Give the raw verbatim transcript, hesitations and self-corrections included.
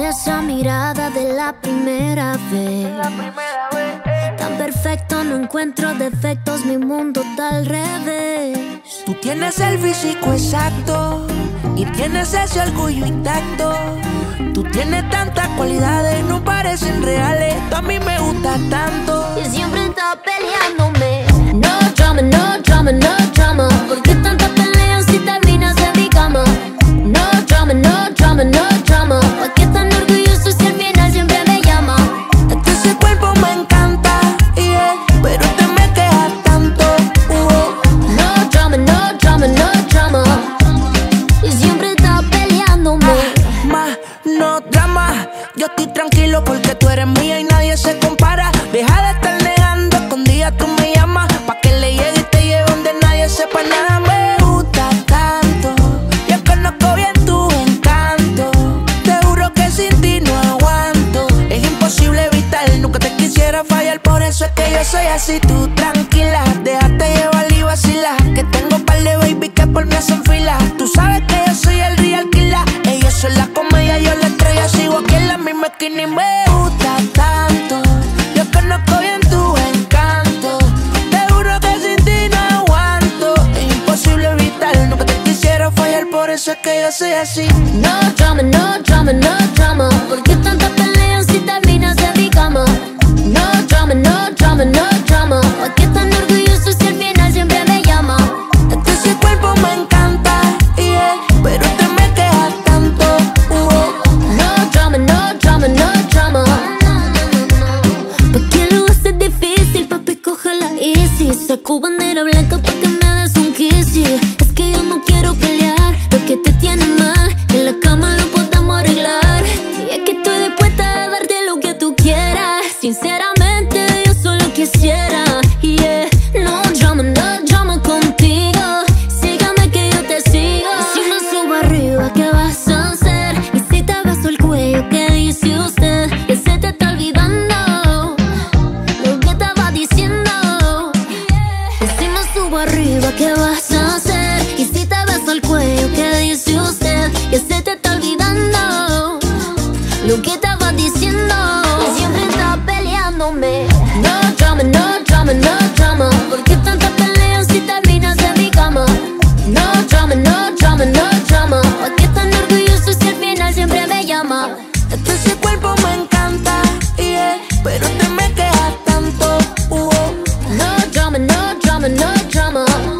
esa mirada de la primera vez. Tan perfecto, no encuentro defectos, mi mundo está al revés. Tú tienes el físico exacto y tienes ese orgullo intacto. Tú tienes tantas cualidades, no parecen reales. Tú a mí me gustas tanto y siempre estás peleándome. No drama, no drama, no drama. ¿Por qué tantas peleas si terminas en mi cama? No drama, no drama, no drama. ¿Por qué tan orgulloso si al final siempre me llama? Es que ese cuerpo me encanta, yeah, pero te me quejas tanto, uh. No drama, no drama, no drama. Y siempre estás peleándome. Más, no drama. Yo estoy tranquilo porque tú eres mía y nadie se compara. Deja de estar negando, escondida tú me llamas. Pa' que le llegue y te lleve donde nadie sepa nada. Me gusta tanto, yo conozco bien tu encanto. Te juro que sin ti no aguanto. Es imposible evitar, nunca te quisiera fallar. Por eso es que yo soy así, tú tranquila. Déjate llevar y vacila, que tengo par de baby que por mí hacen fila. Tú sabes que yo soy el real killer. Ellos son la comedia, yo la estrella. Sigo aquí en la misma esquina y me gusta tanto. Yo conozco bien tu encanto. Te juro que sin ti no aguanto. Es imposible evitar, nunca te quisiera fallar. Por eso es que yo soy así. No drama, no drama, no drama. ¿Por qué tantas peleas si terminas en mi cama? No drama, no drama, no drama. ¿Por qué tan orgulloso si al final siempre me llama? Es que ese cuerpo me encanta, yeah, pero te me quejas tanto, uh. No drama, no drama, no drama. ¿Por qué lo haces difícil, papi? Cógela easy. Saco bandera blanca pa' que me des un kissy. Es que yo no quiero pelear, lo que te tiene mal en la cama lo podemos arreglar. Y es que estoy dispuesta a darte lo que tú quieras. Sinceramente yo solo quisiera, yeah. No drama, no drama contigo. Sígame que yo te sigo. Y si me subo arriba, ¿qué vas a hacer? Y si te beso el cuello, ¿qué dice usted? Que se te está olvidando lo que estaba diciendo. Y si me subo arriba, ¿qué vas a hacer? Y si te beso el cuello, ¿qué dice usted? Que se te está olvidando lo que estaba diciendo. Y siempre está peleándome. No drama, no drama, no drama. ¿Por qué tantas peleas si terminas en mi cama? No drama, no drama, no drama. ¿Por qué tan orgulloso si al final siempre me llama? Es que ese cuerpo me encanta, yeah, pero te me quejas tanto, uh. No drama, no drama, no drama.